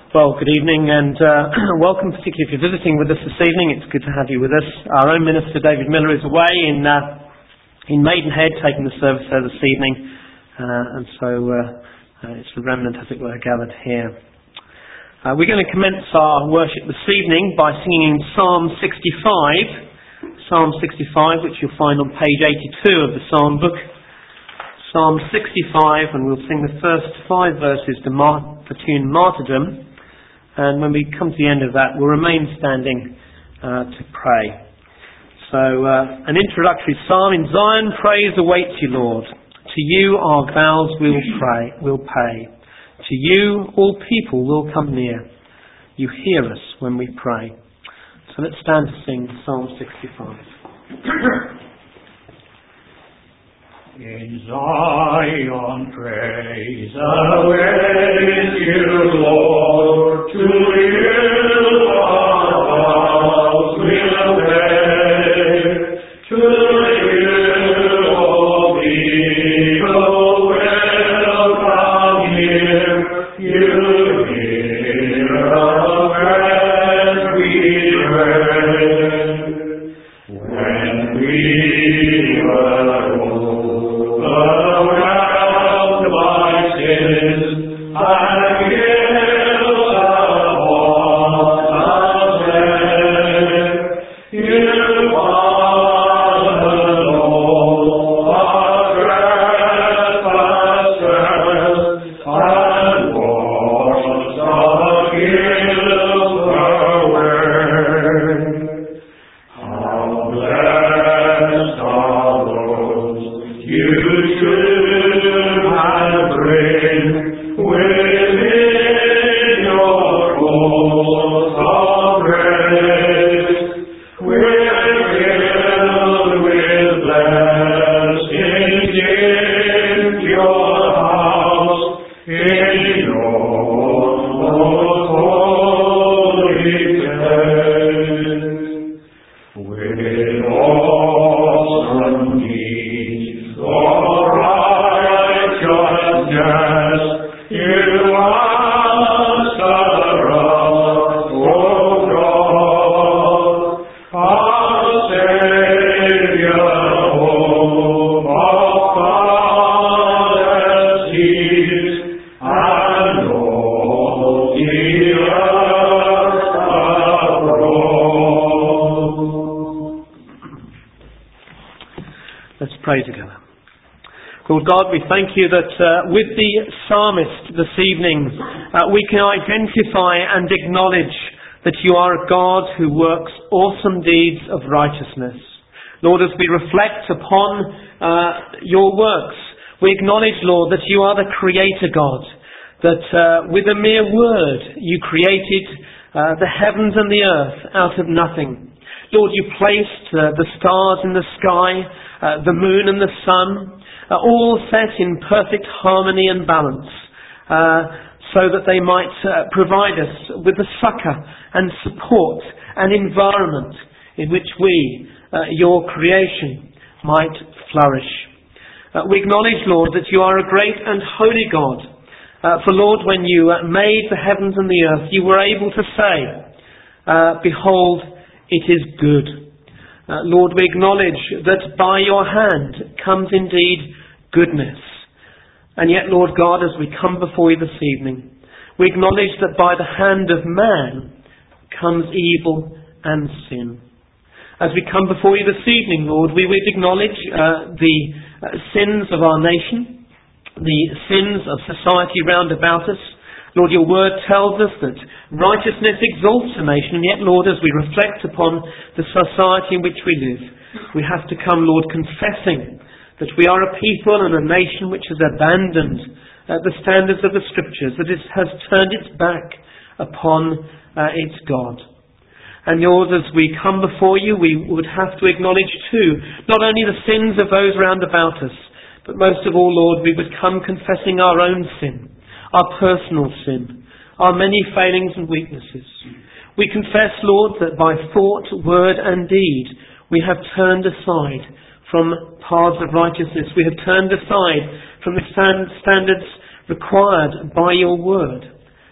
Well, good evening and welcome, particularly if you're visiting with us this evening. It's good to have you with us. Our own minister, David Miller, is away in Maidenhead taking the service there this evening. And so it's the remnant, as it were, gathered here. We're going to commence our worship this evening by singing Psalm 65. Psalm 65, which you'll find on page 82 of the Psalm book. Psalm 65, and we'll sing the first 5 verses to the tune Martyrdom. And when we come to the end of that, we'll remain standing to pray. So, an introductory psalm. In Zion, praise awaits you, Lord. To you our vows we'll pay. To you all people will come near. You hear us when we pray. So let's stand to sing Psalm 65. In Zion, praise awaits you, Lord. To you our vows will pay. To you all people will come near. You hear us as we pray. When we were overwhelmed by sin, I give upon us there. You are alone, our trespasses, and wash our guilt away. How blessed are those you should have bring within your halls of praise. We're filled with blessings in your house, in your most holy place. With awesome deeds of righteousness, you answer us, O God, our Savior, hope of father's seed, and all the earth abroad. Let's pray together. Lord God, we thank you that with the psalmist this evening, we can identify and acknowledge that you are a God who works awesome deeds of righteousness. Lord, as we reflect upon your works, we acknowledge, Lord, that you are the Creator God, that with a mere word you created the heavens and the earth out of nothing. Lord, you placed the stars in the sky, the moon and the sun, all set in perfect harmony and balance, so that they might provide us with the succour and support and environment in which we, your creation, might flourish. We acknowledge, Lord, that you are a great and holy God. For, Lord, when you made the heavens and the earth, you were able to say, behold, it is good. Lord, we acknowledge that by your hand comes indeed goodness. And yet, Lord God, as we come before you this evening, we acknowledge that by the hand of man comes evil and sin. As we come before you this evening, Lord, we would acknowledge the sins of our nation, the sins of society round about us. Lord, your word tells us that righteousness exalts a nation, and yet, Lord, as we reflect upon the society in which we live, we have to come, Lord, confessing that we are a people and a nation which has abandoned the standards of the Scriptures, that it has turned its back upon its God. And Lord, as we come before you, we would have to acknowledge too, not only the sins of those round about us, but most of all, Lord, we would come confessing our own sin, our personal sin, our many failings and weaknesses. We confess, Lord, that by thought, word and deed, we have turned aside from paths of righteousness. We have turned aside from the standards required by your word.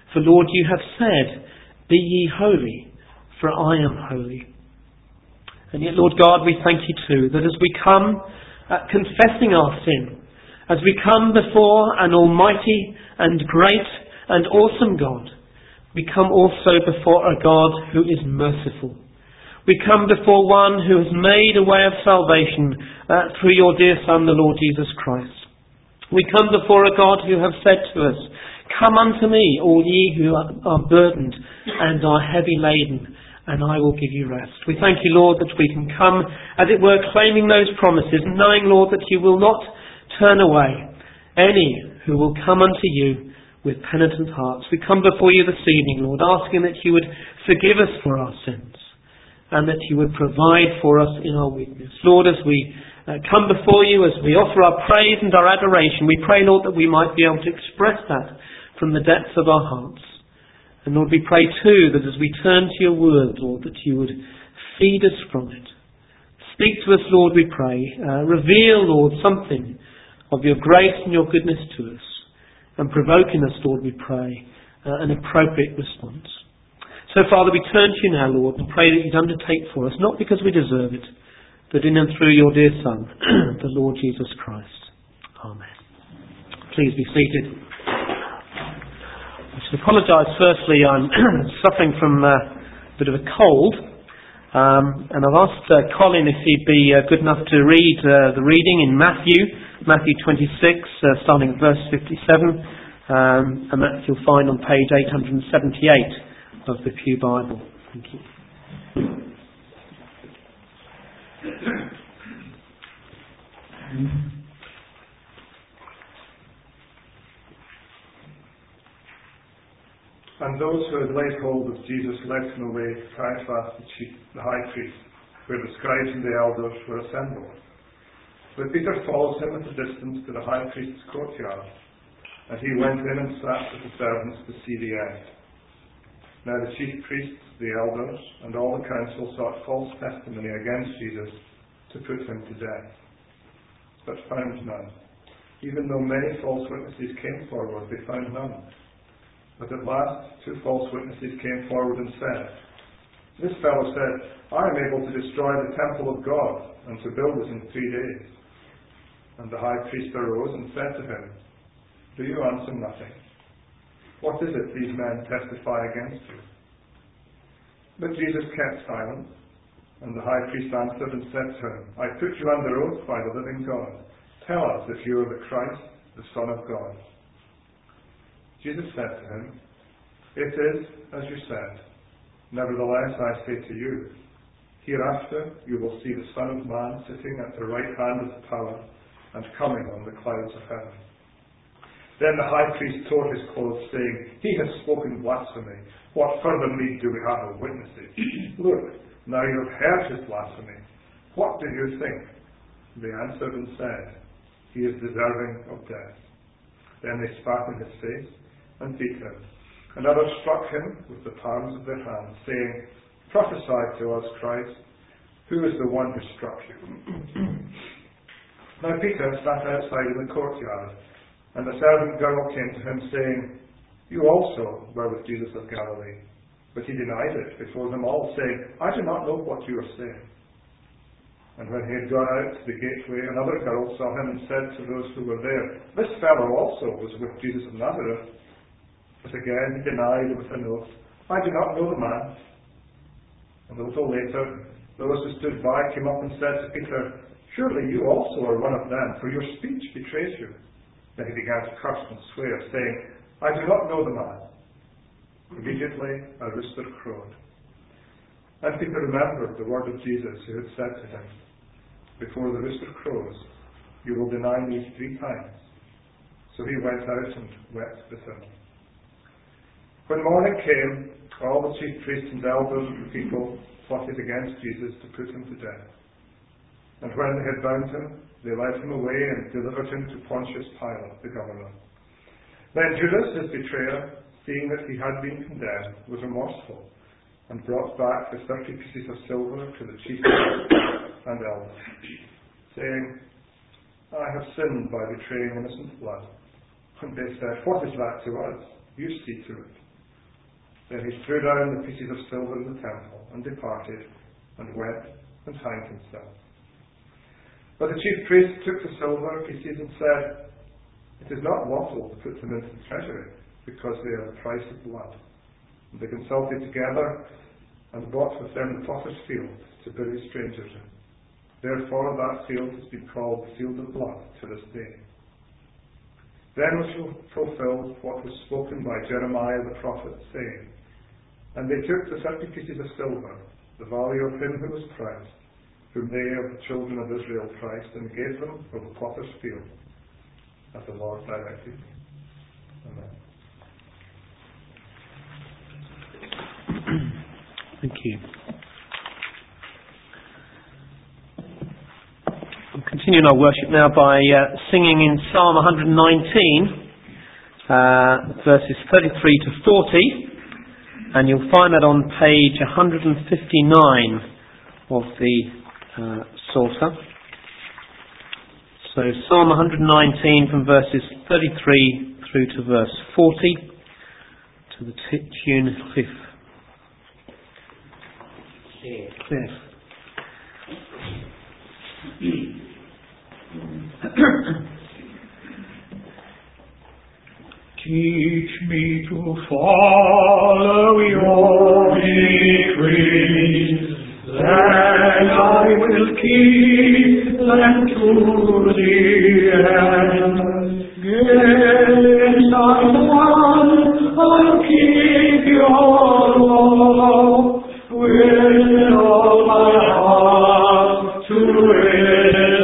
For Lord, you have said, be ye holy, for I am holy. And yet, Lord God, we thank you too, that as we come confessing our sin, as we come before an almighty and great and awesome God, we come also before a God who is merciful. We come before one who has made a way of salvation through your dear Son, the Lord Jesus Christ. We come before a God who has said to us, come unto me, all ye who are burdened and are heavy laden, and I will give you rest. We thank you, Lord, that we can come, as it were, claiming those promises, knowing, Lord, that you will not turn away any who will come unto you with penitent hearts. We come before you this evening, Lord, asking that you would forgive us for our sins and that you would provide for us in our weakness. Lord, as we come before you, as we offer our praise and our adoration, we pray, Lord, that we might be able to express that from the depths of our hearts. And Lord, we pray too that as we turn to your word, Lord, that you would feed us from it. Speak to us, Lord, we pray. Reveal, Lord, something of your grace and your goodness to us. And provoke in us, Lord, we pray, an appropriate response. So, Father, we turn to you now, Lord, and pray that you'd undertake for us, not because we deserve it, but in and through your dear Son, the Lord Jesus Christ. Amen. Please be seated. I should apologise. Firstly, I'm suffering from a bit of a cold, and I've asked Colin if he'd be good enough to read the reading in Matthew 26, starting at verse 57, and that you'll find on page 878 of the Pew Bible. Thank you. And those who had laid hold of Jesus led him away to Caiaphas the high priest, where the scribes and the elders were assembled. But Peter followed him at a distance to the high priest's courtyard, and he went in and sat with the servants to see the end. Now the chief priests, the elders, and all the council sought false testimony against Jesus to put him to death, but found none. Even though many false witnesses came forward, they found none. But at last 2 false witnesses came forward and said, this fellow said, I am able to destroy the temple of God and to build it in 3 days. And the high priest arose and said to him, do you answer nothing? What is it these men testify against you? But Jesus kept silent, and the high priest answered and said to him, I put you under oath by the living God. Tell us if you are the Christ, the Son of God. Jesus said to him, it is as you said. Nevertheless, I say to you, hereafter you will see the Son of Man sitting at the right hand of the power and coming on the clouds of heaven. Then the high priest tore his clothes, saying, he has spoken blasphemy. What further need do we have of witnesses? Look, now you have heard his blasphemy. What do you think? They answered and said, he is deserving of death. Then they spat in his face and beat him. And others struck him with the palms of their hands, saying, prophesy to us, Christ, who is the one who struck you? Now Peter sat outside in the courtyard, and the servant girl came to him, saying, you also were with Jesus of Galilee. But he denied it before them all, saying, I do not know what you are saying. And when he had gone out to the gateway, another girl saw him and said to those who were there, this fellow also was with Jesus of Nazareth. But again he denied with an oath, I do not know the man. And a little later, those who stood by came up and said to Peter, surely you also are one of them, for your speech betrays you. Then he began to curse and swear, saying, I do not know the man. Immediately a rooster crowed. And Peter remembered the word of Jesus, who had said to him, before the rooster crows, you will deny me 3 times. So he went out and wept with him. When morning came, all the chief priests and elders of the people plotted against Jesus to put him to death. And when they had bound him, they led him away and delivered him to Pontius Pilate, the governor. Then Judas, his betrayer, seeing that he had been condemned, was remorseful, and brought back the 30 pieces of silver to the chief priests and elders, saying, I have sinned by betraying innocent blood. And they said, what is that to us? You see to it. Then he threw down the pieces of silver in the temple, and departed, and went and hanged himself. But the chief priests took the silver pieces and said, "It is not lawful to put them into the treasury, because they are the price of blood." And they consulted together, and bought with them the potter's field to bury strangers in. Therefore that field has been called the field of blood to this day. Then was fulfilled what was spoken by Jeremiah the prophet, saying, "And they took the 30 pieces of silver, the value of him who was priced, whom they of the children of Israel priced, and gave them for the potter's field, as the Lord directed." Amen. Thank you. We'll continue our worship now by singing in Psalm 119, verses 33 to 40, and you'll find that on page 159 of the Psalter. So Psalm 119 from verses 33 through to verse 40, to the tune Cliff. Cliff. Teach me to follow your decrees, then I will keep them to the end. Yes, I'll keep your law with all my heart to it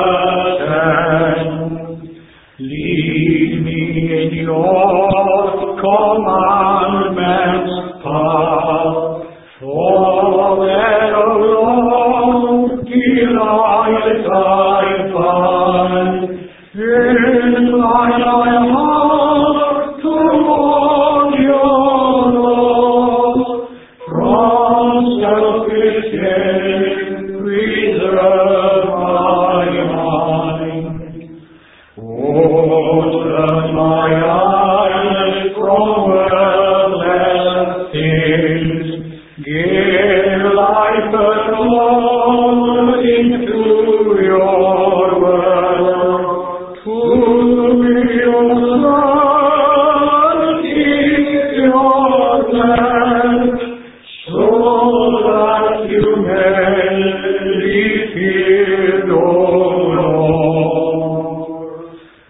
attend. Lead me in your commandments path, for there alone delight I find. Incline my heart toward your law, from selfish gain preserve my mind. Oh, turn my eyes from worldless things, give life alone into your word. To be your son, keep your plan, so that you may be feared, O Lord.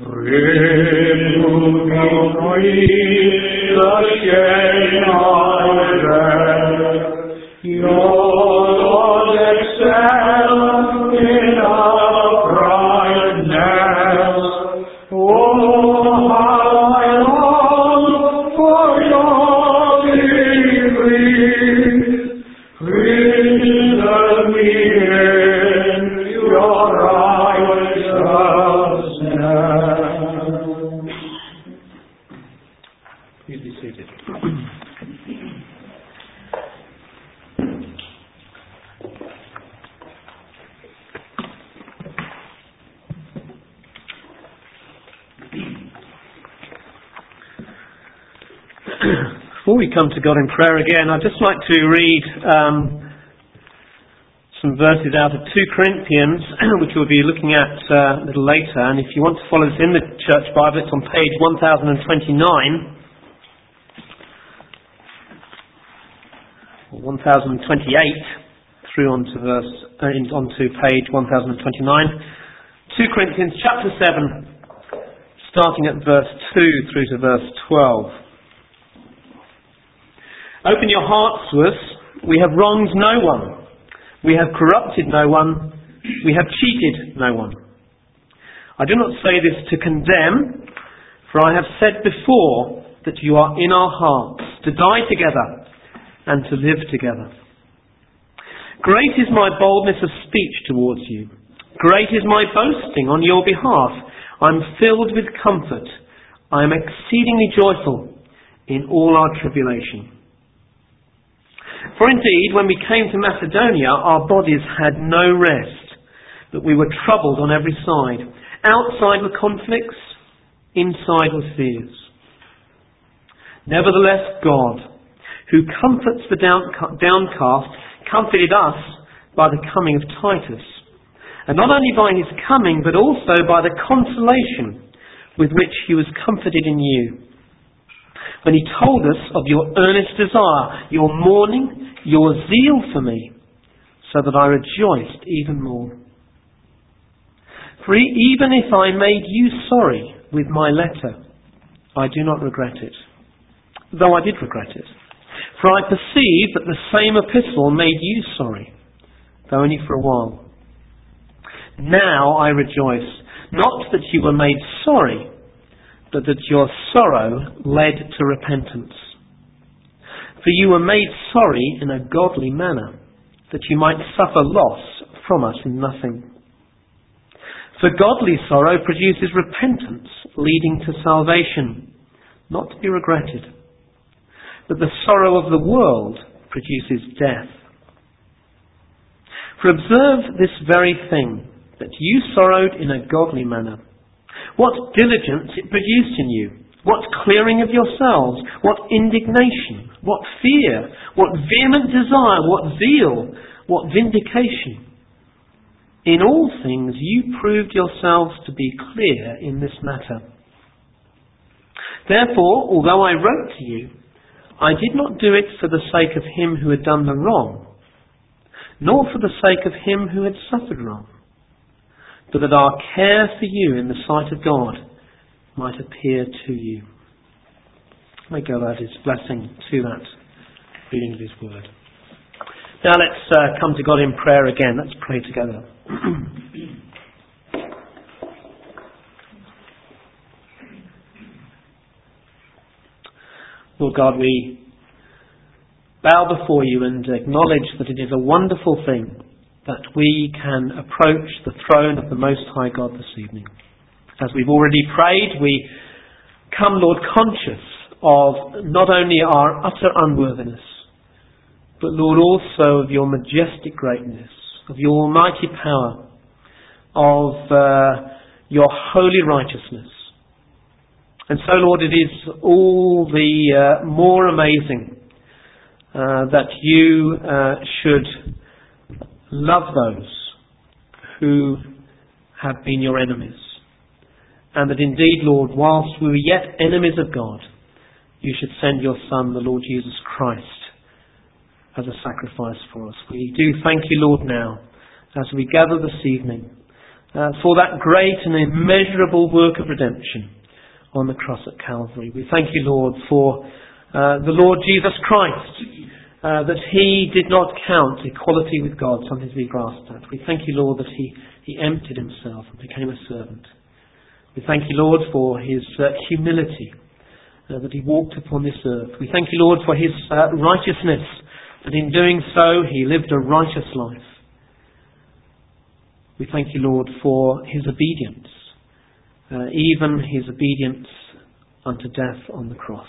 Remove from me the shame I bear. Your Lord excel in uprightness. Oh, how I long for your decrees. Preserve me in your righteousness. Please be seated. Before we come to God in prayer again, I'd just like to read some verses out of 2 Corinthians, which we'll be looking at a little later. And if you want to follow this in the Church Bible, it's on page 1029, or 1028, through onto page 1029. 2 Corinthians chapter 7, starting at verse 2 through to verse 12. Open your hearts to us. We have wronged no one. We have corrupted no one. We have cheated no one. I do not say this to condemn, for I have said before that you are in our hearts, to die together and to live together. Great is my boldness of speech towards you. Great is my boasting on your behalf. I am filled with comfort. I am exceedingly joyful in all our tribulation. For indeed, when we came to Macedonia, our bodies had no rest, but we were troubled on every side. Outside were conflicts, inside were fears. Nevertheless, God, who comforts the downcast, comforted us by the coming of Titus. And not only by his coming, but also by the consolation with which he was comforted in you, when he told us of your earnest desire, your mourning, your zeal for me, so that I rejoiced even more. For even if I made you sorry with my letter, I do not regret it, though I did regret it. For I perceive that the same epistle made you sorry, though only for a while. Now I rejoice, not that you were made sorry, but that your sorrow led to repentance. For you were made sorry in a godly manner, that you might suffer loss from us in nothing. For godly sorrow produces repentance, leading to salvation, not to be regretted. But the sorrow of the world produces death. For observe this very thing, that you sorrowed in a godly manner. What diligence it produced in you, what clearing of yourselves, what indignation, what fear, what vehement desire, what zeal, what vindication. In all things you proved yourselves to be clear in this matter. Therefore, although I wrote to you, I did not do it for the sake of him who had done the wrong, nor for the sake of him who had suffered wrong, but that our care for you in the sight of God might appear to you. May God add his blessing to that reading of his word. Now let's come to God in prayer again. Let's pray together. Lord God, we bow before you and acknowledge that it is a wonderful thing that we can approach the throne of the Most High God this evening. As we've already prayed, we come, Lord, conscious of not only our utter unworthiness, but, Lord, also of your majestic greatness, of your almighty power, of your holy righteousness. And so, Lord, it is all the more amazing that you should love those who have been your enemies. And that indeed, Lord, whilst we were yet enemies of God, you should send your Son, the Lord Jesus Christ, as a sacrifice for us. We do thank you, Lord, now, as we gather this evening, for that great and immeasurable work of redemption on the cross at Calvary. We thank you, Lord, for the Lord Jesus Christ, that he did not count equality with God something to be grasped at. We thank you, Lord, that he emptied himself and became a servant. We thank you, Lord, for his humility, that he walked upon this earth. We thank you, Lord, for his righteousness, that in doing so he lived a righteous life. We thank you, Lord, for his obedience, even his obedience unto death on the cross.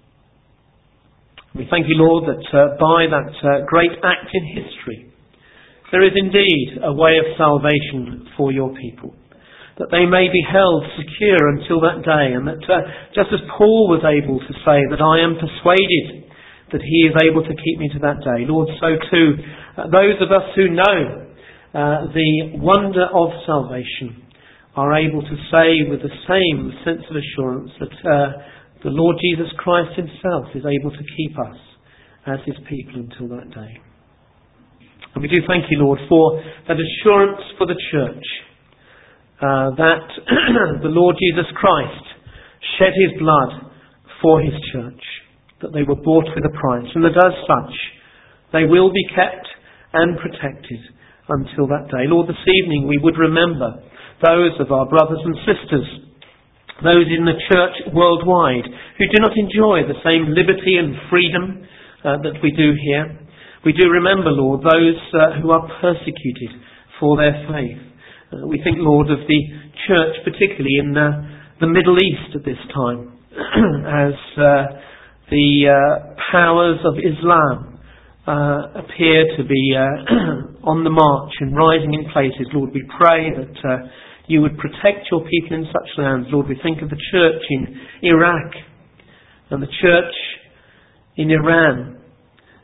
We thank you, Lord, that by that great act in history, there is indeed a way of salvation for your people, that they may be held secure until that day, and that just as Paul was able to say that I am persuaded that he is able to keep me to that day, Lord, so too those of us who know the wonder of salvation are able to say with the same sense of assurance that the Lord Jesus Christ himself is able to keep us as his people until that day. And we do thank you, Lord, for that assurance for the church, that the Lord Jesus Christ shed his blood for his church, that they were bought with a price, and that as such they will be kept and protected until that day. Lord, this evening we would remember those of our brothers and sisters, those in the church worldwide, who do not enjoy the same liberty and freedom that we do here. We do remember, Lord, those who are persecuted for their faith. We think, Lord, of the church, particularly in the Middle East at this time, as the powers of Islam appear to be on the march and rising in places. Lord, we pray that you would protect your people in such lands. Lord, we think of the church in Iraq and the church in Iran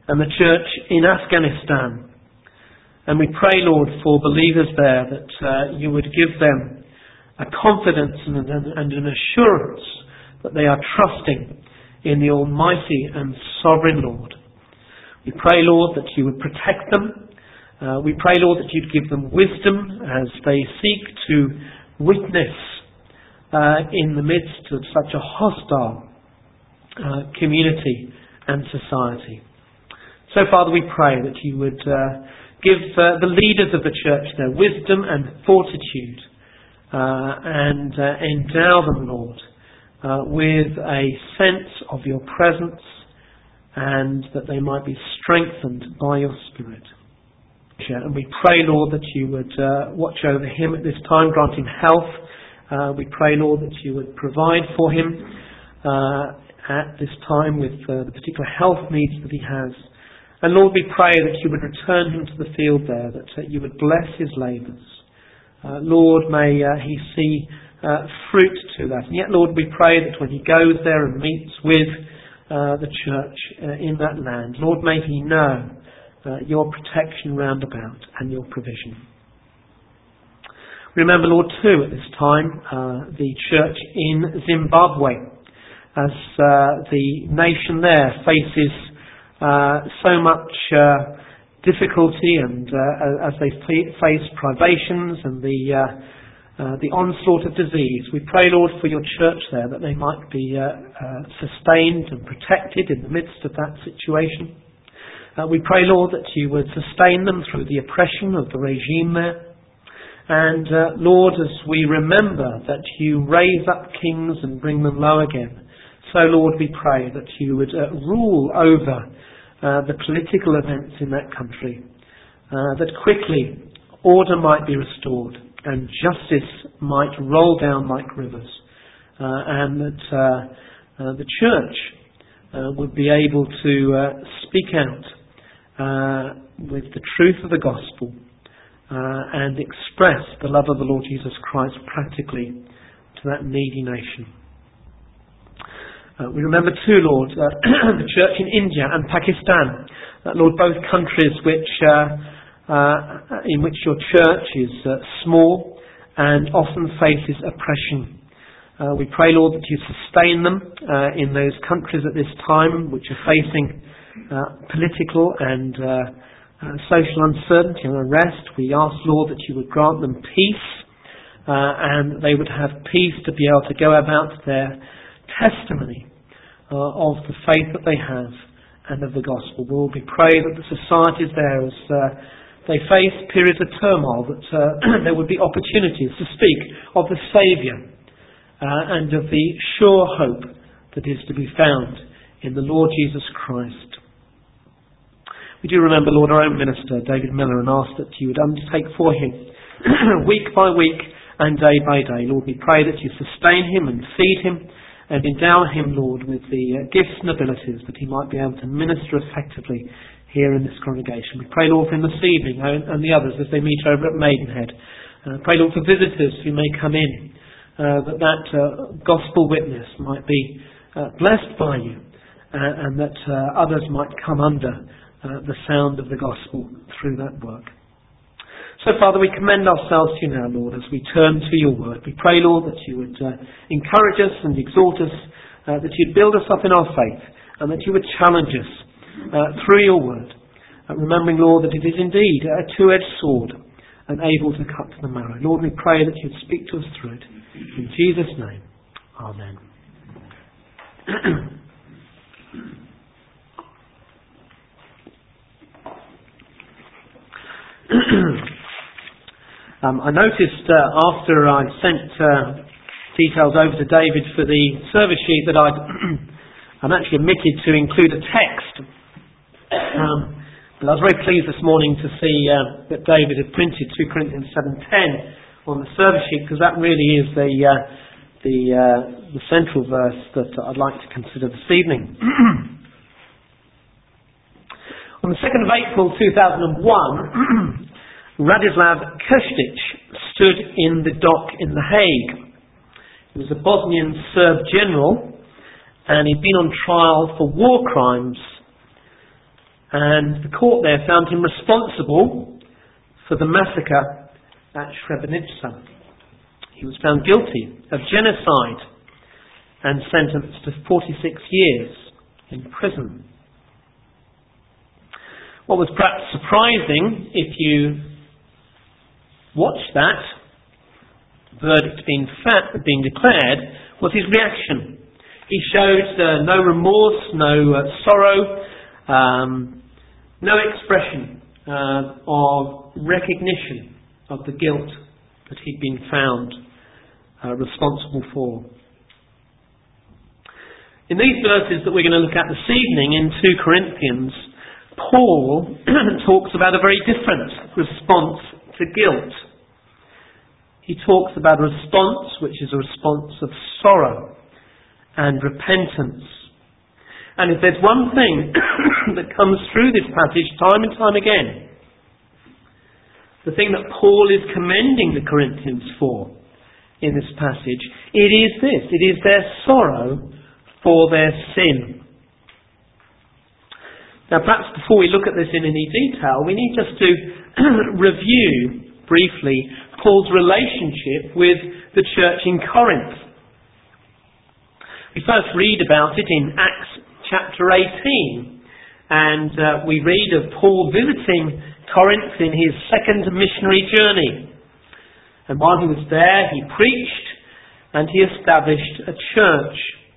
and the church in Afghanistan. And we pray, Lord, for believers there that you would give them a confidence and an assurance that they are trusting in the Almighty and Sovereign Lord. We pray, Lord, that you would protect them. We pray, Lord, that you'd give them wisdom as they seek to witness in the midst of such a hostile community and society. So, Father, we pray that you would give the leaders of the church their wisdom and fortitude and endow them, Lord, with a sense of your presence, and that they might be strengthened by your Spirit. And we pray, Lord, that you would watch over him at this time, grant him health. We pray, Lord, that you would provide for him at this time with the particular health needs that he has. And Lord, we pray that you would return him to the field there, that you would bless his labours. Lord, may he see fruit to that. And yet, Lord, we pray that when he goes there and meets with the church in that land, Lord, may he know your protection round about and your provision. Remember, Lord, too, at this time, the church in Zimbabwe, as the nation there faces so much difficulty, and as they face privations and the onslaught of disease. We pray, Lord, for your church there, that they might be sustained and protected in the midst of that situation. We pray, Lord, that you would sustain them through the oppression of the regime there. And Lord, as we remember that you raise up kings and bring them low again, so Lord, we pray that you would rule over the political events in that country, that quickly order might be restored and justice might roll down like rivers, and that the church would be able to speak out with the truth of the gospel and express the love of the Lord Jesus Christ practically to that needy nation. We remember too, Lord, the church in India and Pakistan, Lord, both countries in which your church is small and often faces oppression. We pray, Lord, that you sustain them in those countries at this time which are facing political and social uncertainty and unrest. We ask, Lord, that you would grant them peace, and they would have peace to be able to go about their testimony of the faith that they have and of the gospel. Lord, we pray that the societies there, as they face periods of turmoil, that there would be opportunities to speak of the Saviour and of the sure hope that is to be found in the Lord Jesus Christ. We do remember, Lord, our own minister, David Miller, and ask that you would undertake for him week by week and day by day. Lord, we pray that you sustain him and feed him and endow him, Lord, with the gifts and abilities that he might be able to minister effectively here in this congregation. We pray, Lord, for him this evening and the others as they meet over at Maidenhead. Pray, Lord, for visitors who may come in, that gospel witness might be blessed by you, and that others might come under the sound of the gospel through that work. So, Father, we commend ourselves to you now, Lord, as we turn to your word. We pray, Lord, that you would encourage us and exhort us, that you'd build us up in our faith, and that you would challenge us through your word. Remembering, Lord, that it is indeed a two-edged sword and able to cut to the marrow. Lord, we pray that you'd speak to us through it. In Jesus' name, amen. I noticed after I sent details over to David for the service sheet that I'm actually omitted to include a text. But I was very pleased this morning to see that David had printed 2 Corinthians 7:10 on the service sheet, because that really is the central verse that I'd like to consider this evening. On the 2nd of April 2001, Radislav Krstić stood in the dock in The Hague. He was a Bosnian Serb general, and he'd been on trial for war crimes and the court there found him responsible for the massacre at Srebrenica. He was found guilty of genocide and sentenced to 46 years in prison. What was perhaps surprising, if you watched that verdict being declared, was his reaction. He showed no remorse, no sorrow, no expression of recognition of the guilt that he'd been found responsible for. In these verses that we're going to look at this evening in 2 Corinthians, Paul talks about a very different response to guilt. He talks about a response which is a response of sorrow and repentance. And if there's one thing that comes through this passage time and time again, the thing that Paul is commending the Corinthians for in this passage, it is this. It is their sorrow for their sin. Now perhaps before we look at this in any detail, we need just to review briefly Paul's relationship with the church in Corinth. We first read about it in Acts chapter 18, and we read of Paul visiting Corinth in his second missionary journey. And while he was there, he preached and he established a church.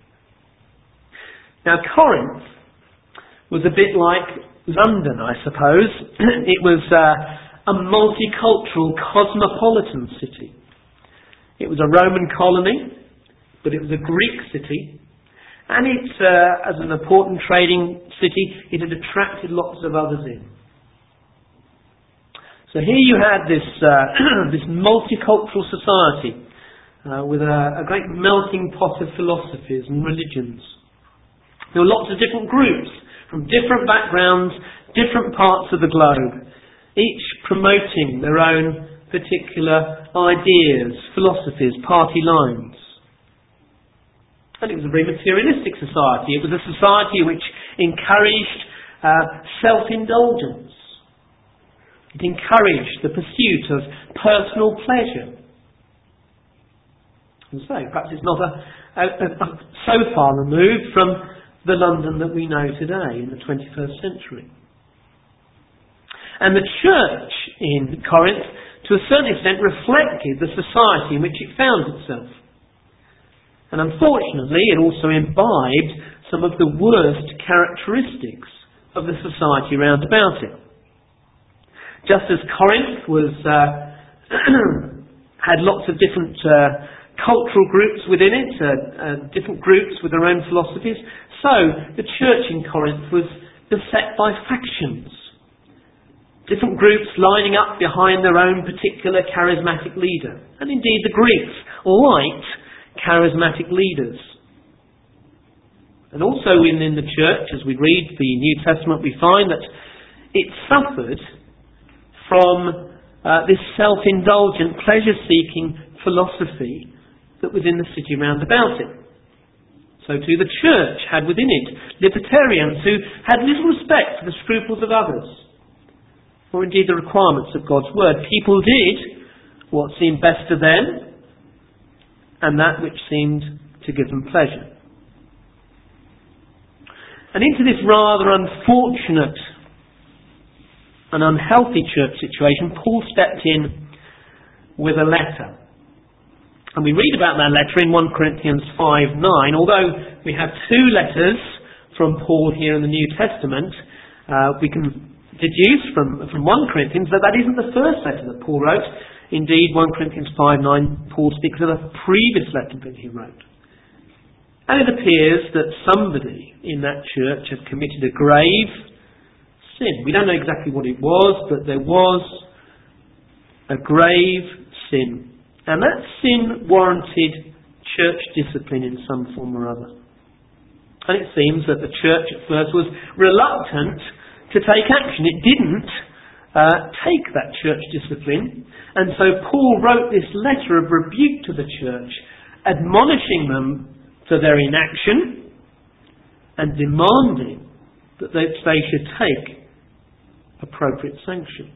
Now Corinth was a bit like London, I suppose. It was a multicultural, cosmopolitan city. It was a Roman colony, but it was a Greek city. And it, as an important trading city, it had attracted lots of others in. So here you had this this multicultural society with a great melting pot of philosophies and religions. There were lots of different groups from different backgrounds, different parts of the globe, each promoting their own particular ideas, philosophies, party lines. And it was a very materialistic society. It was a society which encouraged self-indulgence. It encouraged the pursuit of personal pleasure. And so, perhaps it's not so far removed from the London that we know today in the 21st century. And the church in Corinth, to a certain extent, reflected the society in which it found itself. And unfortunately, it also imbibed some of the worst characteristics of the society round about it. Just as Corinth was had lots of different cultural groups within it, different groups with their own philosophies, so the church in Corinth was beset by factions. Different groups lining up behind their own particular charismatic leader. And indeed the Greeks liked charismatic leaders. And also in the church, as we read the New Testament, we find that it suffered from this self-indulgent, pleasure-seeking philosophy that was in the city round about it. So too the church had within it libertarians who had little respect for the scruples of others, or indeed the requirements of God's word. People did what seemed best to them, and that which seemed to give them pleasure. And into this rather unfortunate and unhealthy church situation, Paul stepped in with a letter. And we read about that letter in 1 Corinthians 5:9. Although we have 2 letters from Paul here in the New Testament, we can deduce from 1 Corinthians that isn't the first letter that Paul wrote. Indeed, 1 Corinthians 5:9, Paul speaks of a previous letter that he wrote. And it appears that somebody in that church had committed a grave sin. We don't know exactly what it was, but there was a grave sin. And that sin warranted church discipline in some form or other. And it seems that the church at first was reluctant to take action. It didn't take that church discipline. And so Paul wrote this letter of rebuke to the church, admonishing them for their inaction and demanding that they should take appropriate sanctions.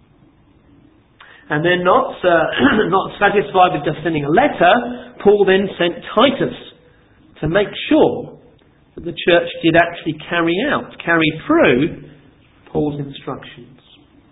And then not satisfied with just sending a letter, Paul then sent Titus to make sure that the church did actually carry through Paul's instructions.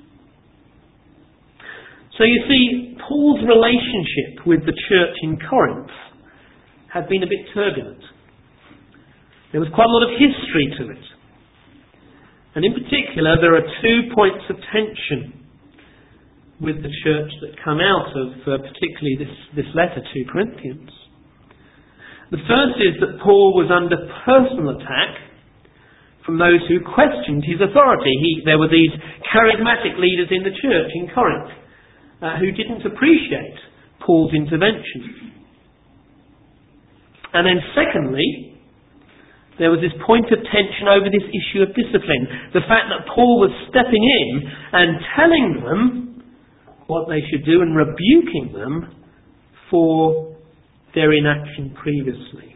So you see, Paul's relationship with the church in Corinth had been a bit turbulent. There was quite a lot of history to it. And in particular, there are 2 points of tension with the church that come out of particularly this letter to Corinthians. The first is that Paul was under personal attack from those who questioned his authority. There were these charismatic leaders in the church in Corinth who didn't appreciate Paul's intervention. And then secondly, there was this point of tension over this issue of discipline. The fact that Paul was stepping in and telling them what they should do and rebuking them for their inaction previously.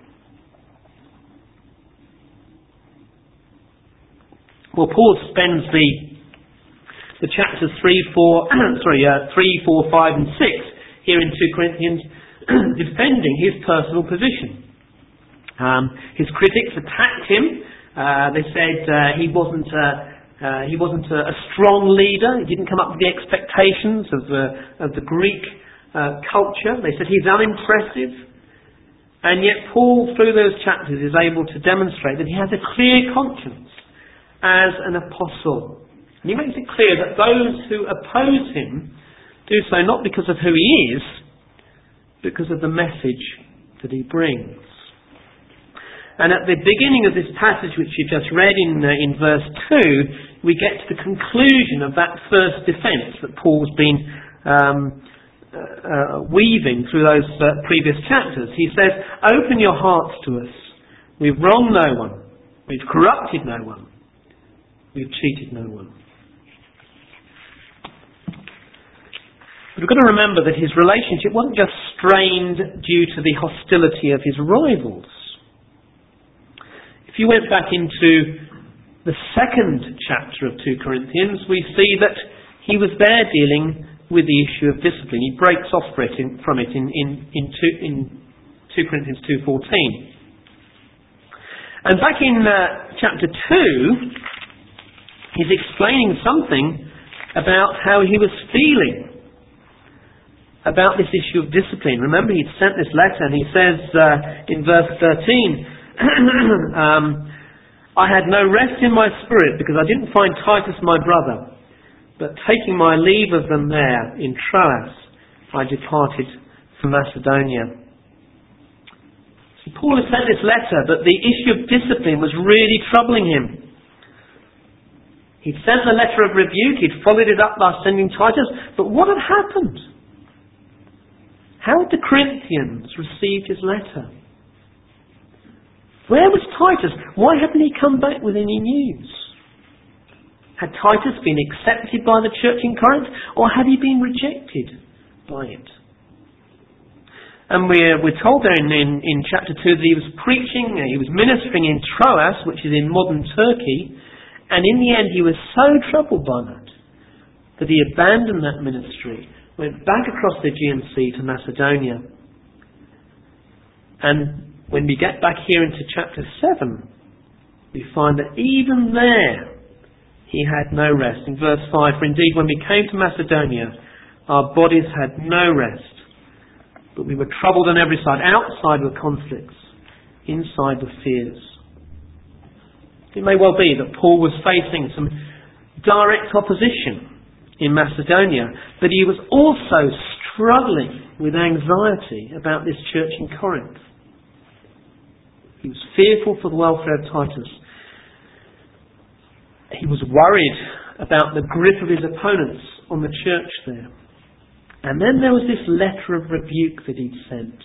Well, Paul spends the chapters 3, 4, 5 and 6 here in 2 Corinthians defending his personal position. His critics attacked him. They said he wasn't a strong leader. He didn't come up with the expectations of the Greek culture. They said he's unimpressive. And yet Paul, through those chapters, is able to demonstrate that he has a clear conscience as an apostle. And he makes it clear that those who oppose him do so not because of who he is, but because of the message that he brings. And at the beginning of this passage, which you just read in verse 2, we get to the conclusion of that first defence that Paul's been weaving through those previous chapters. He says, "Open your hearts to us. We've wronged no one. We've corrupted no one. We've cheated no one." But we've got to remember that his relationship wasn't just strained due to the hostility of his rivals. If you went back into the second chapter of 2 Corinthians, we see that he was there dealing with the issue of discipline. He breaks off from it in 2 Corinthians 2:14. And back in chapter 2, he's explaining something about how he was feeling about this issue of discipline. Remember, he'd sent this letter and he says in verse 13, "I had no rest in my spirit because I didn't find Titus my brother, but taking my leave of them there in Troas, I departed for Macedonia." So Paul had sent this letter, but the issue of discipline was really troubling him. He'd sent the letter of rebuke, he'd followed it up by sending Titus, but what had happened? How had the Corinthians received his letter? Where was Titus? Why hadn't he come back with any news? Had Titus been accepted by the church in Corinth, or had he been rejected by it? And we're told there in chapter 2 that he was preaching, he was ministering in Troas, which is in modern Turkey, and in the end he was so troubled by that he abandoned that ministry, went back across the Aegean Sea to Macedonia. And when we get back here into chapter 7, we find that even there he had no rest. In verse 5, "For indeed when we came to Macedonia, our bodies had no rest, but we were troubled on every side. Outside were conflicts, inside were fears." It may well be that Paul was facing some direct opposition in Macedonia, but he was also struggling with anxiety about this church in Corinth. He was fearful for the welfare of Titus. He was worried about the grip of his opponents on the church there. And then there was this letter of rebuke that he'd sent.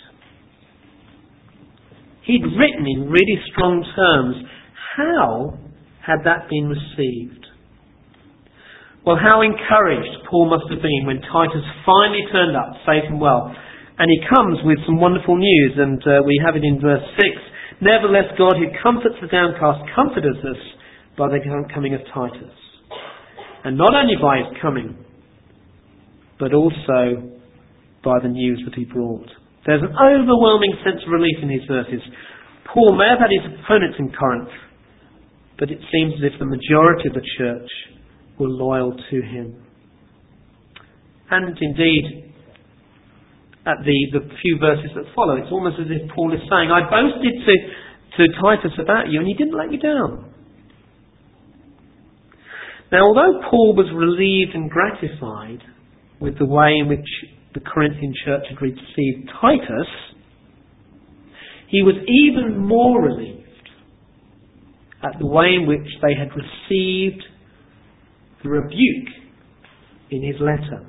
He'd written in really strong terms. How had that been received? Well, how encouraged Paul must have been when Titus finally turned up safe and well. And he comes with some wonderful news, and we have it in verse 6. "Nevertheless, God who comforts the downcast comforted us by the coming of Titus. And not only by his coming, but also by the news that he brought. There's an overwhelming sense of relief in these verses. Paul may have had his opponents in Corinth, but it seems as if the majority of the church were loyal to him. And indeed, at the few verses that follow, it's almost as if Paul is saying, I boasted to Titus about you and he didn't let me down. Now, although Paul was relieved and gratified with the way in which the Corinthian church had received Titus, he was even more relieved at the way in which they had received the rebuke in his letter.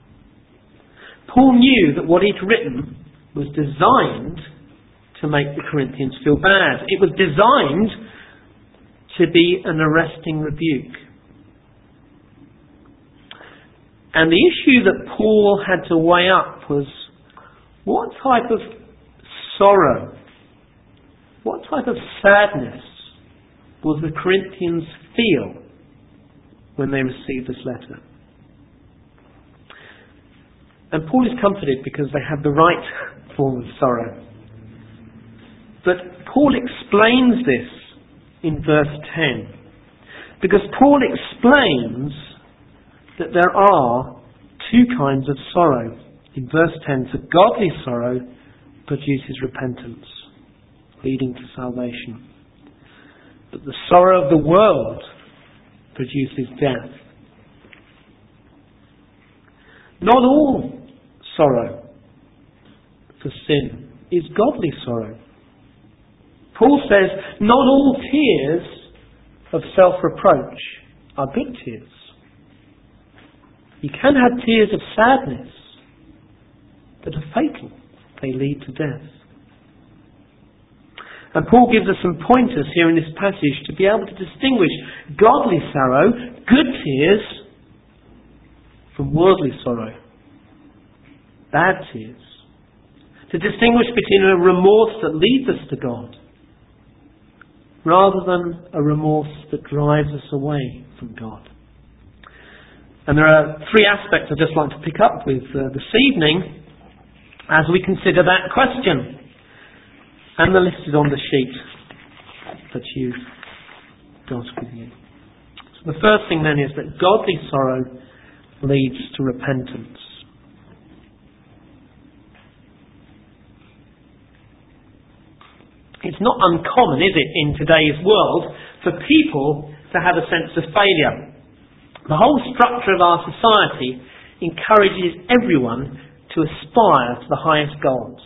Paul knew that what he'd written was designed to make the Corinthians feel bad. It was designed to be an arresting rebuke. And the issue that Paul had to weigh up was, what type of sorrow, what type of sadness will the Corinthians feel when they receive this letter? And Paul is comforted because they have the right form of sorrow. But Paul explains this in verse 10. Because Paul explains that there are two kinds of sorrow. In verse 10, so godly sorrow produces repentance, leading to salvation. But the sorrow of the world produces death. Not all sorrow for sin is godly sorrow. Paul says, not all tears of self-reproach are good tears. You can have tears of sadness that are fatal. They lead to death. And Paul gives us some pointers here in this passage to be able to distinguish godly sorrow, good tears, from worldly sorrow, bad tears. To distinguish between a remorse that leads us to God rather than a remorse that drives us away from God. And there are three aspects I'd just like to pick up with this evening as we consider that question. And they're listed on the sheet that you've got with you. So the first thing then is that godly sorrow leads to repentance. It's not uncommon, is it, in today's world for people to have a sense of failure. The whole structure of our society encourages everyone to aspire to the highest goals.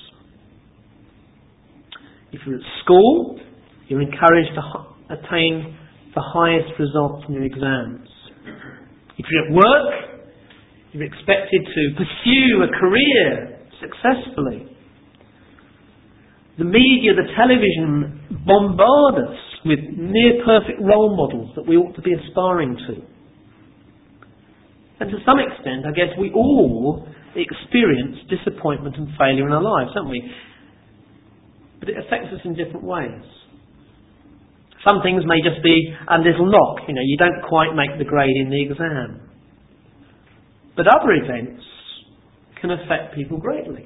If you're at school, you're encouraged to attain the highest results in your exams. If you're at work, you're expected to pursue a career successfully. The media, the television bombard us with near-perfect role models that we ought to be aspiring to. And to some extent, I guess we all experience disappointment and failure in our lives, don't we? But it affects us in different ways. Some things may just be a little knock. You don't quite make the grade in the exam. But other events can affect people greatly.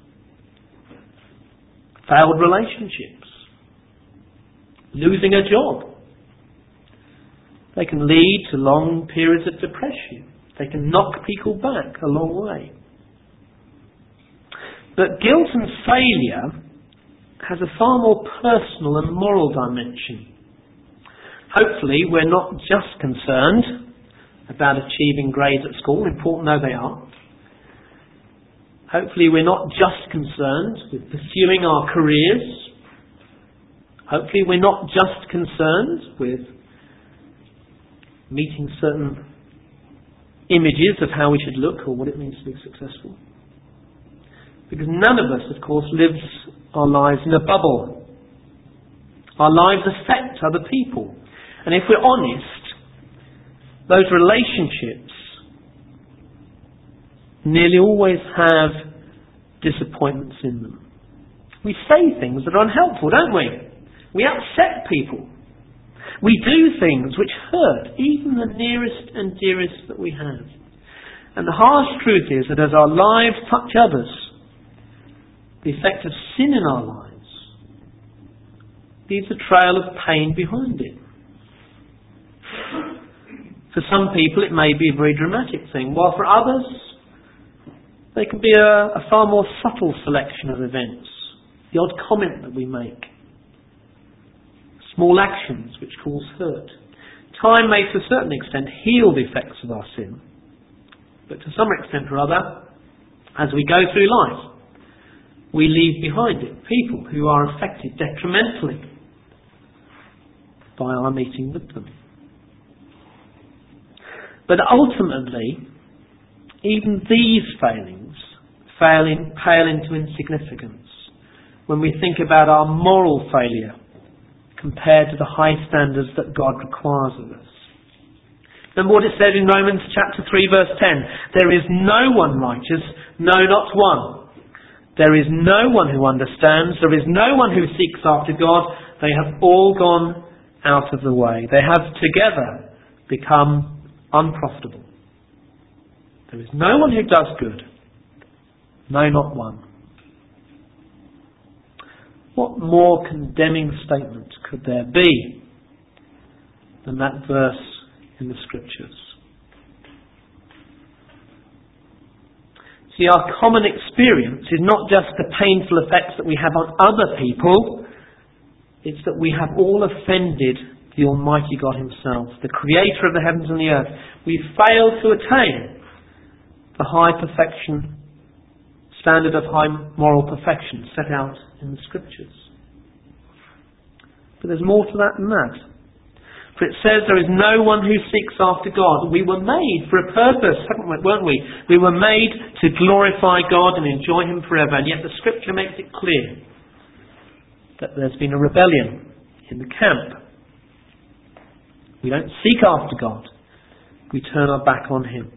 Failed relationships. Losing a job. They can lead to long periods of depression. They can knock people back a long way. But guilt and failure has a far more personal and moral dimension. Hopefully we're not just concerned about achieving grades at school, important though they are. Hopefully we're not just concerned with pursuing our careers. Hopefully we're not just concerned with meeting certain images of how we should look or what it means to be successful. Because none of us, of course, lives our lives in a bubble. Our lives affect other people. And if we're honest, those relationships nearly always have disappointments in them. We say things that are unhelpful, don't we? We upset people. We do things which hurt even the nearest and dearest that we have. And the harsh truth is that as our lives touch others, the effect of sin in our lives leaves a trail of pain behind it. For some people it may be a very dramatic thing, while for others they can be a far more subtle selection of events. The odd comment that we make, small actions which cause hurt. Time may to a certain extent heal the effects of our sin, but to some extent or other, as we go through life, we leave behind it people who are affected detrimentally by our meeting with them. But ultimately, even these failings pale into insignificance when we think about our moral failure compared to the high standards that God requires of us. Remember what it said in Romans chapter 3 verse 10. There is no one righteous, no, not one. There is no one who understands. There is no one who seeks after God. They have all gone out of the way. They have together become unprofitable. There is no one who does good. No, not one. What more condemning statement could there be than that verse in the Scriptures? See, our common experience is not just the painful effects that we have on other people, it's that we have all offended the Almighty God Himself, the Creator of the heavens and the earth. We've failed to attain the high perfection, standard of high moral perfection set out in the Scriptures. But there's more to that than that. For it says there is no one who seeks after God. We were made for a purpose, weren't we? We were made to glorify God and enjoy Him forever. And yet the Scripture makes it clear that there's been a rebellion in the camp. We don't seek after God. We turn our back on Him.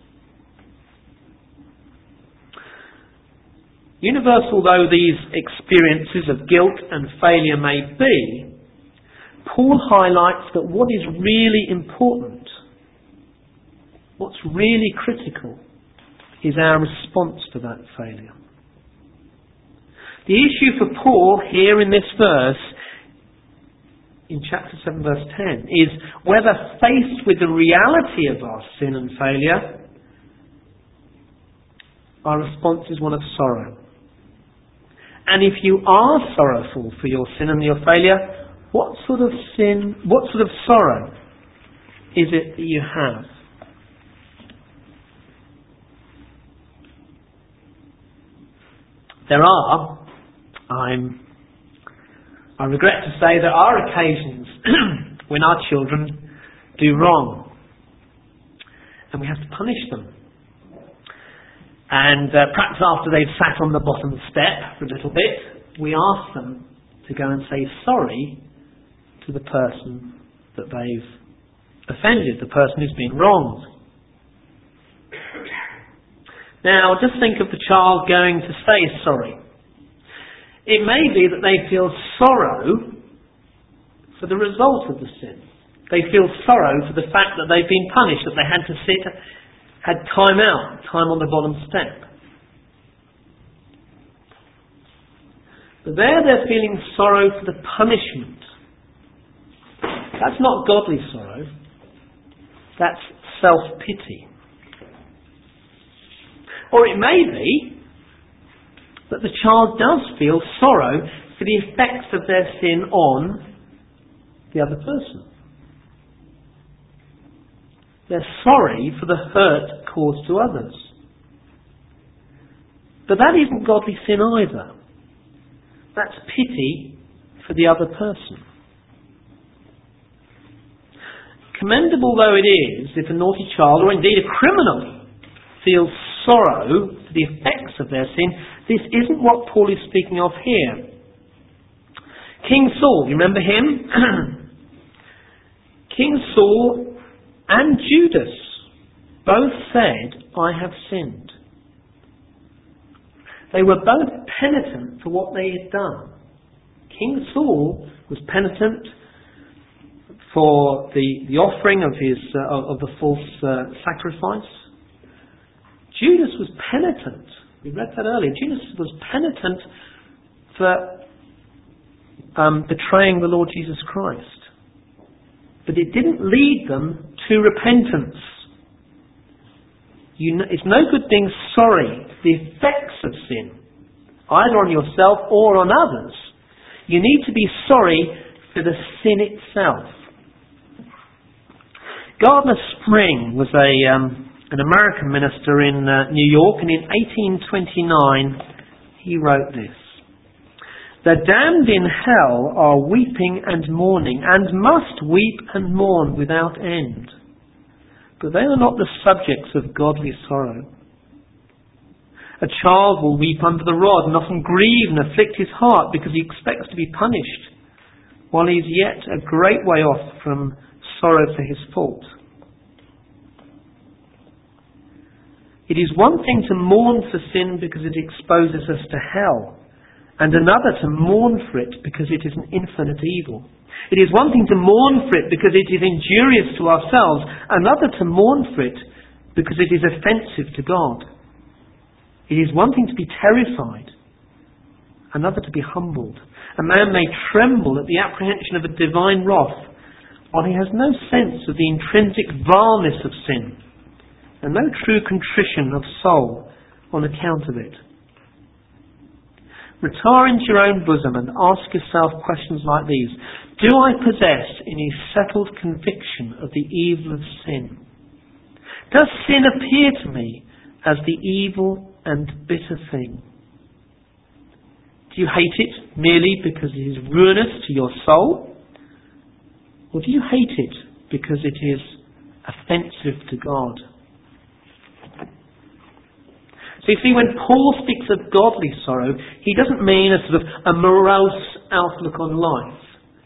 Universal though these experiences of guilt and failure may be, Paul highlights that what is really important, what's really critical, is our response to that failure. The issue for Paul here in this verse, in chapter 7 verse 10, is whether faced with the reality of our sin and failure, our response is one of sorrow. And if you are sorrowful for your sin and your failure, what sort of sorrow is it that you have? There are, I regret to say, there are occasions when our children do wrong and we have to punish them. And perhaps after they've sat on the bottom step for a little bit, we ask them to go and say sorry to the person that they've offended, the person who's been wronged. Now, just think of the child going to say sorry. It may be that they feel sorrow for the result of the sin. They feel sorrow for the fact that they've been punished, that they had to had time out, time on the bottom step. But there they're feeling sorrow for the punishment. That's not godly sorrow. That's self-pity. Or it may be that the child does feel sorrow for the effects of their sin on the other person. They're sorry for the hurt caused to others. But that isn't godly sin either. That's pity for the other person. Commendable though it is if a naughty child, or indeed a criminal, feels sorrow for the effects of their sin, this isn't what Paul is speaking of here. King Saul, you remember him? King Saul and Judas both said, I have sinned. They were both penitent for what they had done. King Saul was penitent for the offering of the false sacrifice. Judas was penitent. We read that earlier. Judas was penitent for betraying the Lord Jesus Christ. But it didn't lead them to repentance. It's no good being sorry for the effects of sin, either on yourself or on others. You need to be sorry for the sin itself. Gardner Spring was an American minister in New York, and in 1829 he wrote this: "The damned in hell are weeping and mourning, and must weep and mourn without end. But they are not the subjects of godly sorrow. A child will weep under the rod and often grieve and afflict his heart because he expects to be punished, while he is yet a great way off from sorrow for his fault. It is one thing to mourn for sin because it exposes us to hell, and another to mourn for it because it is an infinite evil. It is one thing to mourn for it because it is injurious to ourselves, another to mourn for it because it is offensive to God. It is one thing to be terrified, another to be humbled. A man may tremble at the apprehension of a divine wrath, while he has no sense of the intrinsic vileness of sin, and no true contrition of soul on account of it. Retire into your own bosom and ask yourself questions like these. Do I possess any settled conviction of the evil of sin? Does sin appear to me as the evil and bitter thing? Do you hate it merely because it is ruinous to your soul? Or do you hate it because it is offensive to God? So you see, when Paul speaks of godly sorrow, he doesn't mean a sort of a morose outlook on life.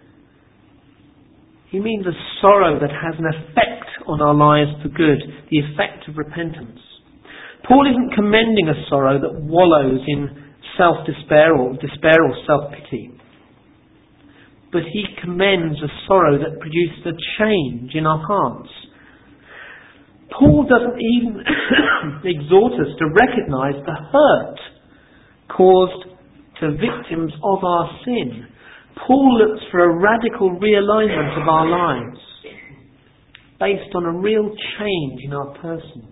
He means a sorrow that has an effect on our lives for good, the effect of repentance. Paul isn't commending a sorrow that wallows in self-despair or self-pity. But he commends a sorrow that produces a change in our hearts. Paul doesn't even exhort us to recognise the hurt caused to victims of our sin. Paul looks for a radical realignment of our lives based on a real change in our person.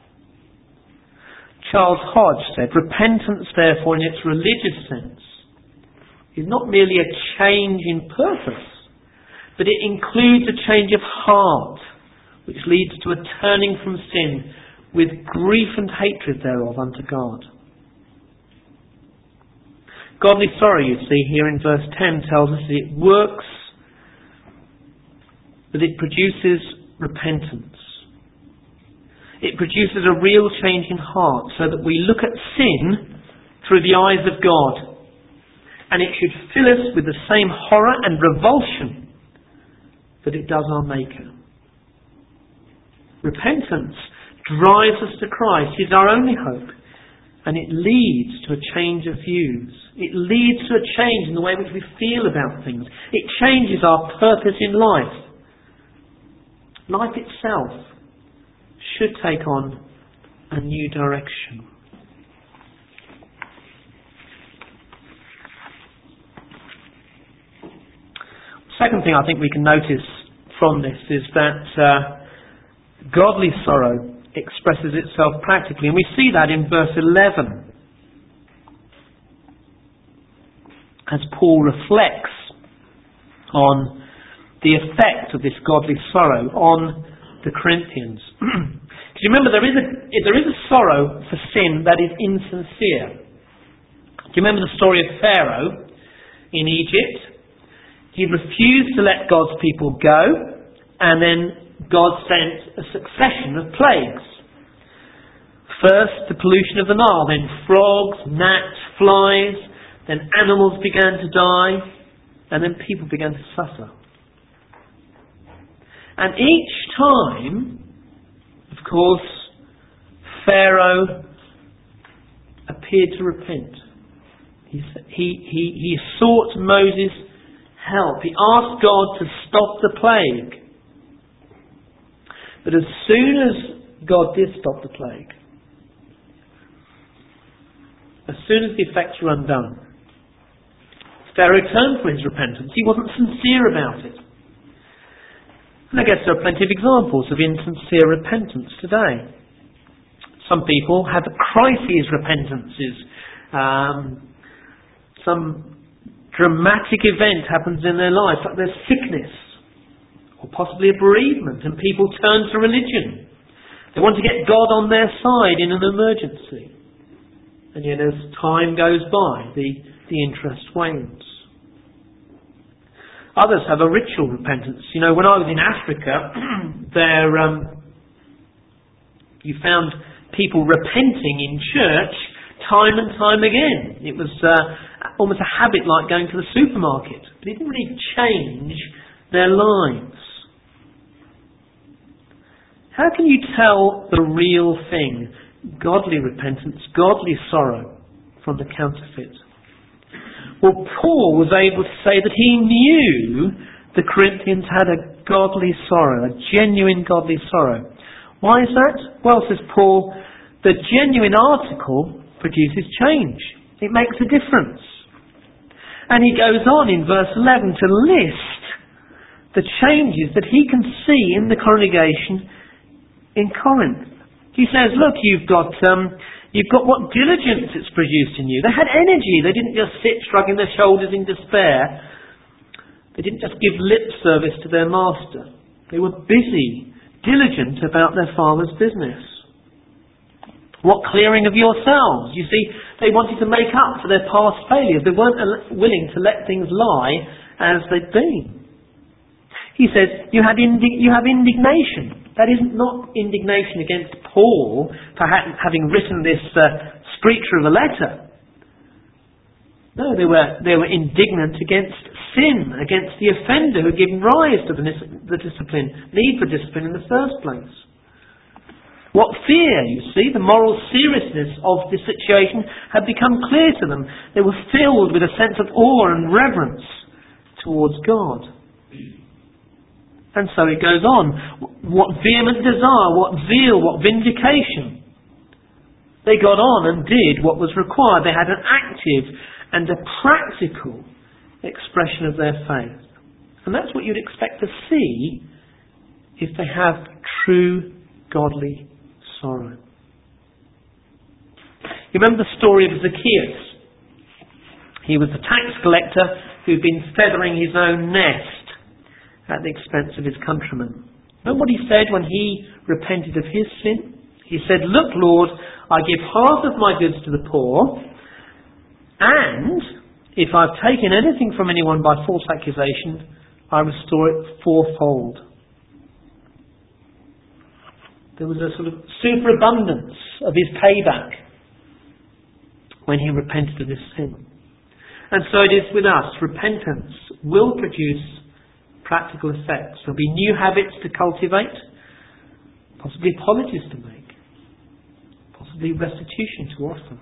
Charles Hodge said, repentance, therefore, in its religious sense, is not merely a change in purpose, but it includes a change of heart, which leads to a turning from sin with grief and hatred thereof unto God. Godly sorrow, you see, here in verse 10 tells us that it works, that it produces repentance. It produces a real change in heart so that we look at sin through the eyes of God. And it should fill us with the same horror and revulsion that it does our Maker. Repentance drives us to Christ. It's our only hope. And it leads to a change of views. It leads to a change in the way in which we feel about things. It changes our purpose in life. Life itself should take on a new direction. Second thing I think we can notice from this is that godly sorrow expresses itself practically, and we see that in verse 11 as Paul reflects on the effect of this godly sorrow on the Corinthians. Do you remember there is a sorrow for sin that is insincere? Do you remember the story of Pharaoh in Egypt? He refused to let God's people go, and then God sent a succession of plagues. First, the pollution of the Nile, then frogs, gnats, flies, then animals began to die, and then people began to suffer. And each time, of course, Pharaoh appeared to repent. He sought Moses' help. He asked God to stop the plague. But as soon as God did stop the plague, as soon as the effects were undone, Pharaoh turned from his repentance. He wasn't sincere about it. And I guess there are plenty of examples of insincere repentance today. Some people have crises repentances. Some dramatic event happens in their life, like there's sickness, or possibly a bereavement, and people turn to religion. They want to get God on their side in an emergency. And yet as time goes by, the interest wanes. Others have a ritual repentance. You know, when I was in Africa, you found people repenting in church time and time again. It was almost a habit like going to the supermarket. But it didn't really change their lives. How can you tell the real thing, godly repentance, godly sorrow, from the counterfeit? Well, Paul was able to say that he knew the Corinthians had a godly sorrow, a genuine godly sorrow. Why is that? Well, says Paul, the genuine article produces change. It makes a difference. And he goes on in verse 11 to list the changes that he can see in the congregation in Corinth. He says, look, you've got what diligence it's produced in you. They had energy. They didn't just sit shrugging their shoulders in despair. They didn't just give lip service to their master. They were busy, diligent about their Father's business. What clearing of yourselves? You see, they wanted to make up for their past failures. They weren't willing to let things lie as they'd been. He says, you have indignation. That is not indignation against Paul for having written this screecher of a letter. No, they were indignant against sin, against the offender who had given rise to the need for discipline in the first place. What fear, you see, the moral seriousness of the situation had become clear to them. They were filled with a sense of awe and reverence towards God. And so it goes on. What vehement desire, what zeal, what vindication. They got on and did what was required. They had an active and a practical expression of their faith. And that's what you'd expect to see if they have true godly sorrow. You remember the story of Zacchaeus? He was a tax collector who'd been feathering his own nest at the expense of his countrymen. Remember what he said when he repented of his sin? He said, look, Lord, I give half of my goods to the poor, and if I've taken anything from anyone by false accusation, I restore it fourfold. There was a sort of superabundance of his payback when he repented of his sin. And so it is with us. Repentance will produce practical effects. There'll be new habits to cultivate, possibly apologies to make, possibly restitution to offer.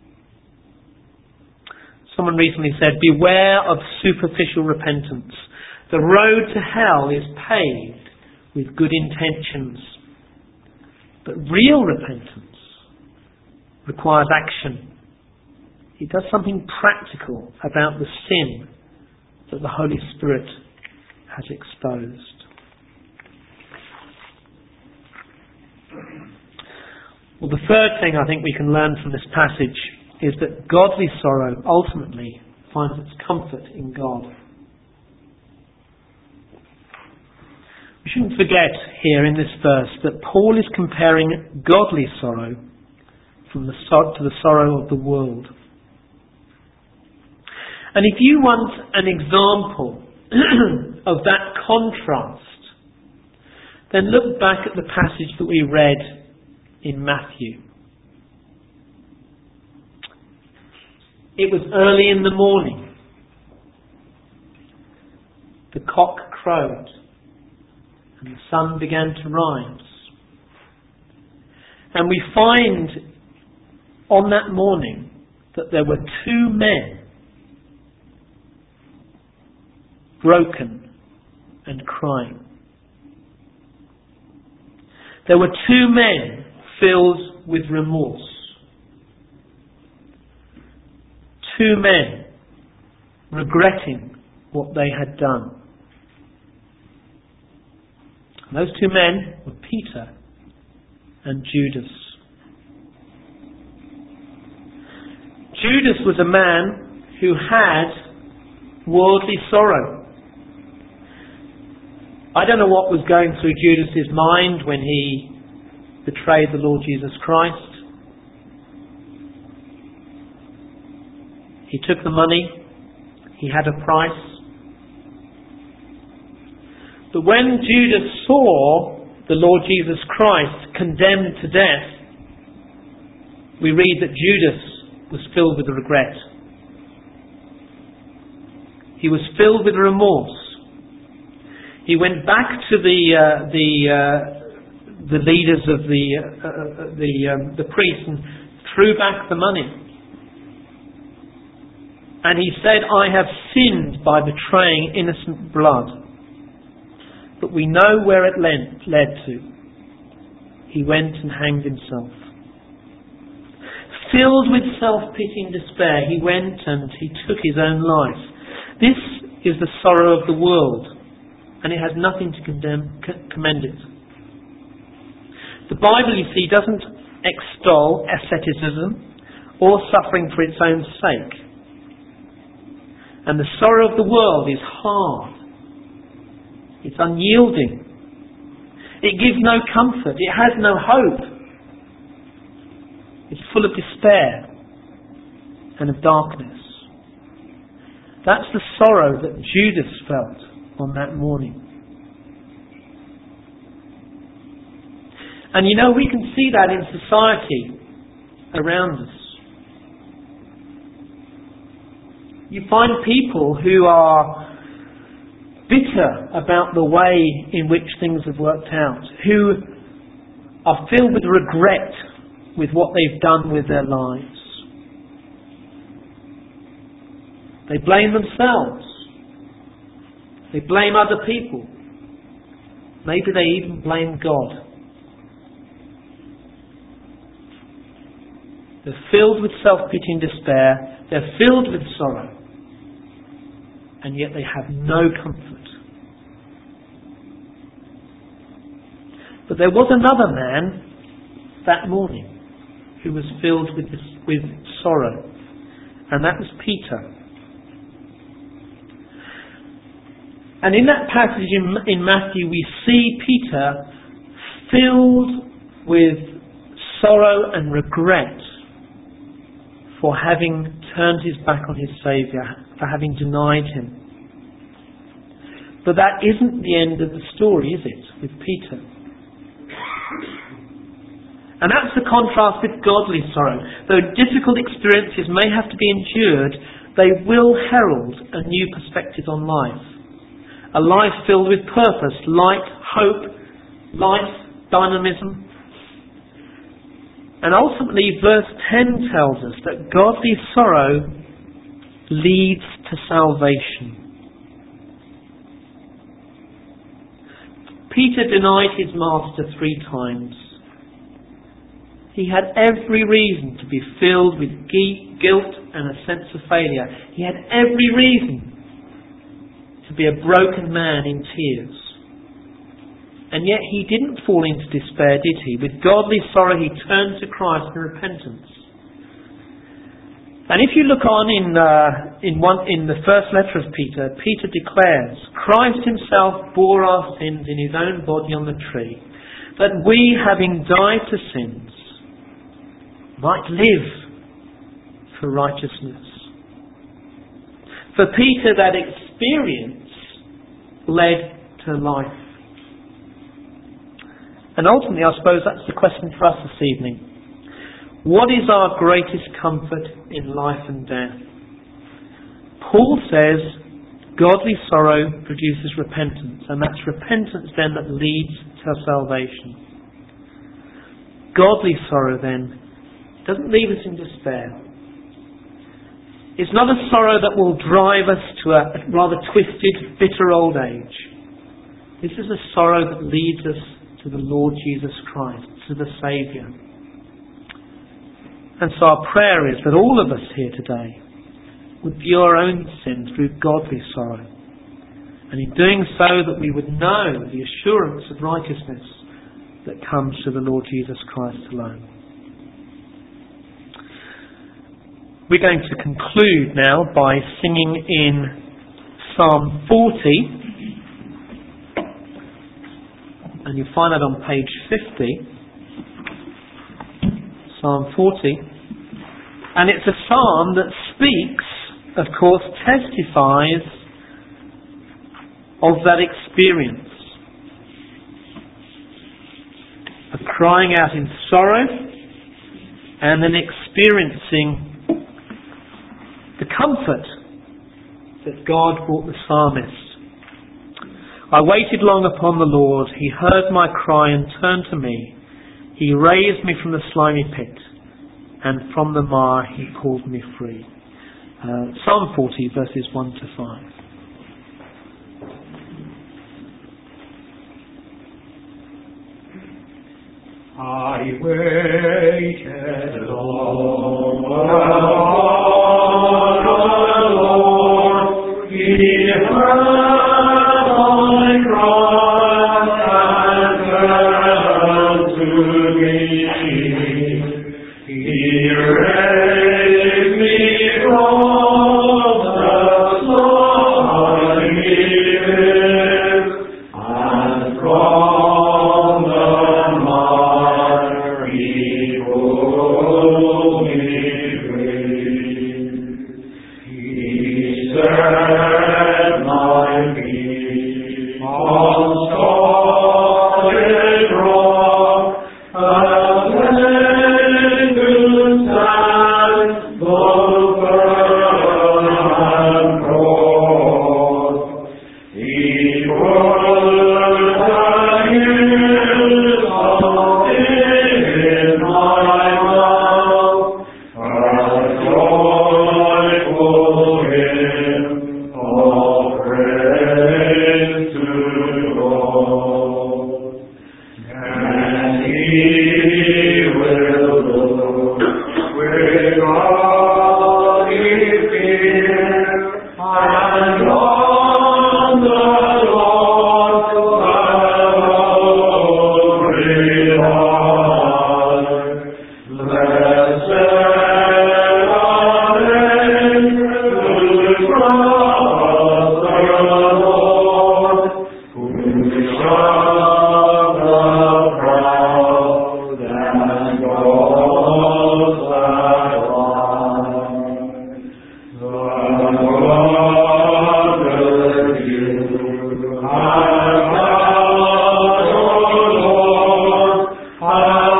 Someone recently said, beware of superficial repentance. The road to hell is paved with good intentions. But real repentance requires action. It does something practical about the sin that the Holy Spirit has exposed. Well, the third thing I think we can learn from this passage is that godly sorrow ultimately finds its comfort in God. We shouldn't forget here in this verse that Paul is comparing godly sorrow to the sorrow of the world. And if you want an example of that contrast, then look back at the passage that we read in Matthew. It was early in the morning. The cock crowed and the sun began to rise. And we find on that morning that there were two men broken and crying. There were two men filled with remorse. Two men regretting what they had done. And those two men were Peter and Judas. Judas was a man who had worldly sorrow. I don't know what was going through Judas's mind when he betrayed the Lord Jesus Christ. He took the money. He had a price. But when Judas saw the Lord Jesus Christ condemned to death, we read that Judas was filled with regret. He was filled with remorse. He went back to the leaders of the priests and threw back the money. And he said, "I have sinned by betraying innocent blood." But we know where it led to. He went and hanged himself. Filled with self-pity and despair, he went and he took his own life. This is the sorrow of the world, and it has nothing to commend it. The Bible, you see, doesn't extol asceticism or suffering for its own sake. And the sorrow of the world is hard. It's unyielding. It gives no comfort. It has no hope. It's full of despair and of darkness. That's the sorrow that Judas felt on that morning. And you know, we can see that in society around us. You find people who are bitter about the way in which things have worked out, who are filled with regret with what they've done with their lives. They blame themselves. They blame other people. Maybe they even blame God. They're filled with self-pity and despair. They're filled with sorrow. And yet they have no comfort. But there was another man that morning who was filled with sorrow, and that was Peter. And in that passage in Matthew, we see Peter filled with sorrow and regret for having turned his back on his Saviour, for having denied him. But that isn't the end of the story, is it, with Peter? And that's the contrast with godly sorrow. Though difficult experiences may have to be endured, they will herald a new perspective on life. A life filled with purpose, light, hope, life, dynamism. And ultimately, verse 10 tells us that godly sorrow leads to salvation. Peter denied his master 3 times. He had every reason to be filled with guilt and a sense of failure. He had every reason to be a broken man in tears. And yet he didn't fall into despair, did he? With godly sorrow he turned to Christ in repentance. And if you look on in the first letter of Peter, Peter declares, Christ himself bore our sins in his own body on the tree, that we, having died to sins, might live for righteousness. For Peter, that experience led to life. And ultimately, I suppose that's the question for us this evening. What is our greatest comfort in life and death? Paul says, godly sorrow produces repentance, and that's repentance then that leads to salvation. Godly sorrow then doesn't leave us in despair. It's not a sorrow that will drive us to a rather twisted, bitter old age. This is a sorrow that leads us to the Lord Jesus Christ, to the Saviour. And so our prayer is that all of us here today would view our own sin through godly sorrow. And in doing so, that we would know the assurance of righteousness that comes to the Lord Jesus Christ alone. We're going to conclude now by singing in Psalm 40. And you find that on page 50. Psalm 40. And it's a psalm that speaks, of course, testifies of that experience of crying out in sorrow and then experiencing the comfort that God brought the psalmist. I waited long upon the Lord. He heard my cry and turned to me. He raised me from the slimy pit, and from the mire he called me free. Psalm 40, verses 1 to 5. I waited long upon the Lord. He heard my cry and turned to me. He raised me from the slimy pit, and from the mire he pulled me free. He set my feet on solid rock, and when to stand both firm and broad. He put the hills in my mouth, a joyful hymn of praise to God. And He will look with godly fear, and on the Lord rely. Blessed are they who trust the Lord, who shun the proud and God's line. The wonders you have done, O Lord, how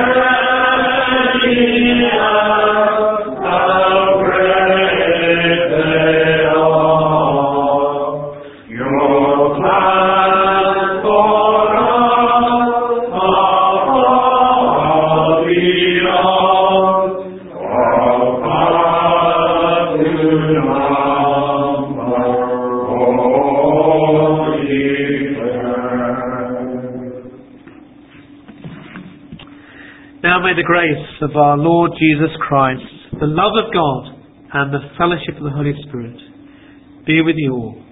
great they are. Your plans for us are far beyond our power to number or declare. Now may the grace of our Lord Jesus Christ, the love of God, and the fellowship of the Holy Spirit be with you all.